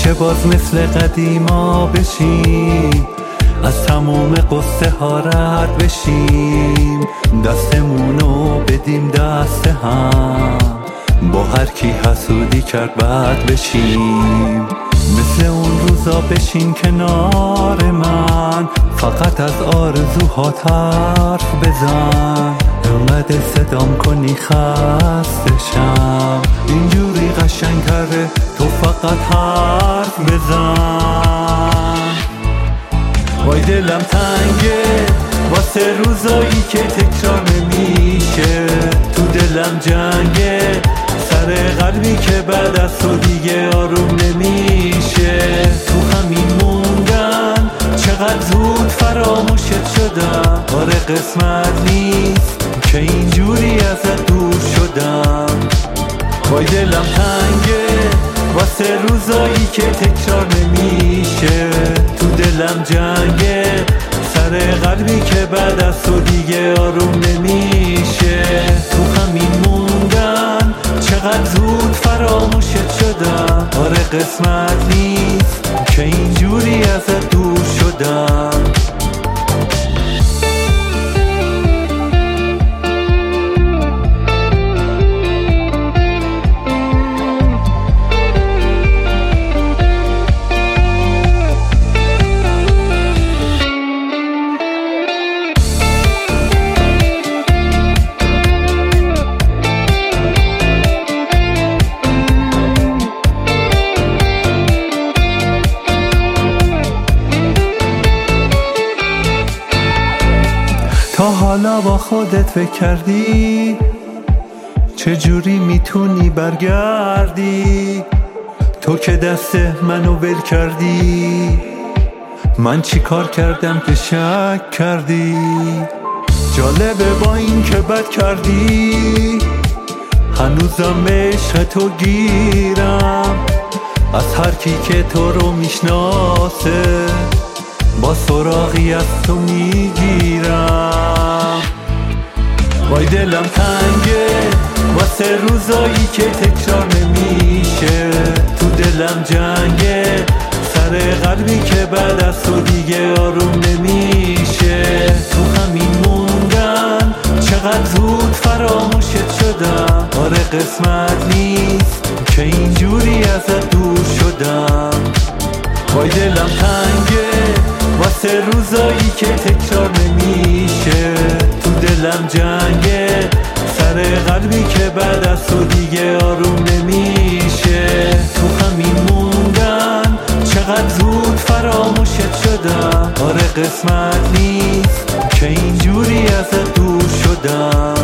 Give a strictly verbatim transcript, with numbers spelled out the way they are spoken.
میشه باز مثل قدیما بشیم، از تموم قصه ها رد بشیم، دستمونو بدیم دست هم، با هر کی حسودی کرد بد بشیم. مثل اون روزا بشین کنار من، فقط از آرزوهات حرف بزن، انقدر صدام کنی خستشم، اینجوری قشنگتره تو فقط حرف بزن. وای دلم تنگه واسه روزایی که تکرار نمیشه، تو دلم جنگه سر قلبی که بعد از تو دیگه آروم نمیشه، تو همین موندن چقدر زود فراموشت شدم، آره قسمت نیست که اینجوری ازت دور شدم. وای دلم تنگه واسه روزایی که تکرار نمیشه، تو دلم جنگه سر قلبی که بعد از تو دیگه آروم نمیشه، تو همین موندن چقدر زود فراموشت شدم، آره قسمت نیست که اینجوری ازت دور شدم. تا حالا با خودت فکر کردی چجوری میتونی برگردی؟ تو که دست منو ول کردی، من چی کار کردم که شک کردی؟ جالبه با این که بد کردی هنوزم عشق تو گیرم، از هر کی که تو رو میشناسه با سراغی از تو میگیرم. وای دلم تنگه واسه روزایی که تکرار نمیشه، تو دلم جنگه سر قلبی که بعد از تو دیگه آروم نمیشه، تو همین موندن چقدر زود فراموشت شدم، آره قسمت نیست که اینجوری ازت دور شدم. وای دلم تنگه واسه روزایی که تکرار نمیشه، تو دلم جنگه سر قلبی که بعد از تو دیگه آروم نمیشه، تو همین موندن چقدر زود فراموشت شدم، آره قسمت نیست که اینجوری ازت دور شدم.